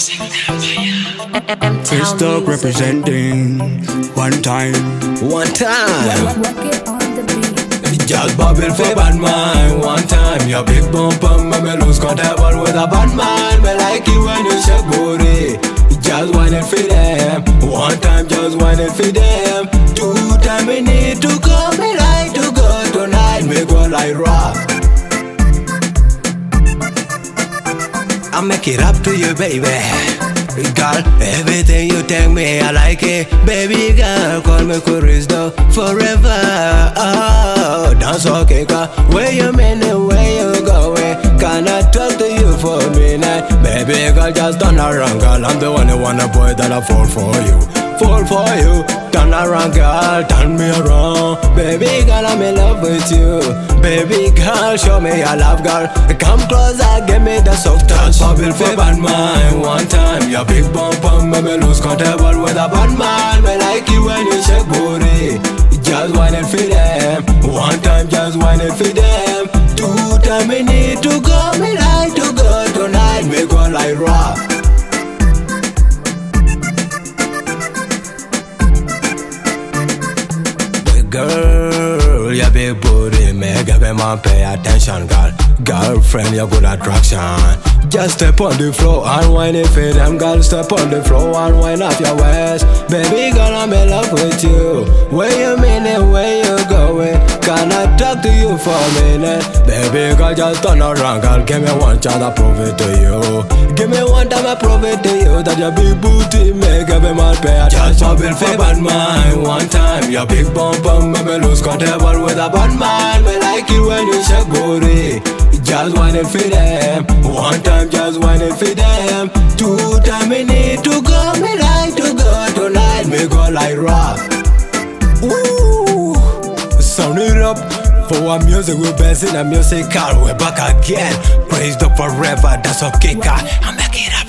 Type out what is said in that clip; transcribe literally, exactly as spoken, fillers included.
Chris Dog representing one time. One time. Rock it on the beat. Just bubble for bad man. One time. Your big bumper, me lose control with a bad man. Me like it when you shake booty. Just whine it for them. One time, just whine it for them. Two time, me need to come. Me like to go tonight. Me go like rock. I make it up to you, baby. Girl, everything you tell me, I like it. Baby girl, call me Chris Dog forever. Oh, dance okay, girl. Where you meaning, where you going? Can I talk to you for a minute? Baby girl, just turn around, girl. I'm the one who wanna boy that I fall for you. Fall for you. Turn around, girl, turn me around. Baby girl, I'm in love with you. Baby girl, show me your love, girl. Come closer, give me the soft touch. Bubble for bad man, one time. Your big bumper, me lose control with a bad man. Me like you when you shake booty. Just whine it for them. One time, just whine it for them. Two time, me need to go. Me like to go tonight. Me go like rock. Girl, your big booty, make every man pay attention, girl. Girlfriend, your good attraction. Just step on the floor and whine it for them, girl. Step on the floor and whine off your waist. Baby girl, I'm in love with you. Where you meaning, where you going? Can I talk to you for a minute? Baby girl, just turn around, girl. Give me one chance, I prove it to you. Give me one time, I prove it to you. That your big booty make every man pay attention. Just bubble for bad man, one time. Your big bumper, me lose control with a bad man. Me like it when you shake booty. Just whine it for them. One time, just whine it for them. Two time, me need to go. Me like to go tonight. Me go like rock. Ooh, sound it up. For our music, we're best in a music car. We're back again. Praise the forever, that's okay, God. I'm back it up.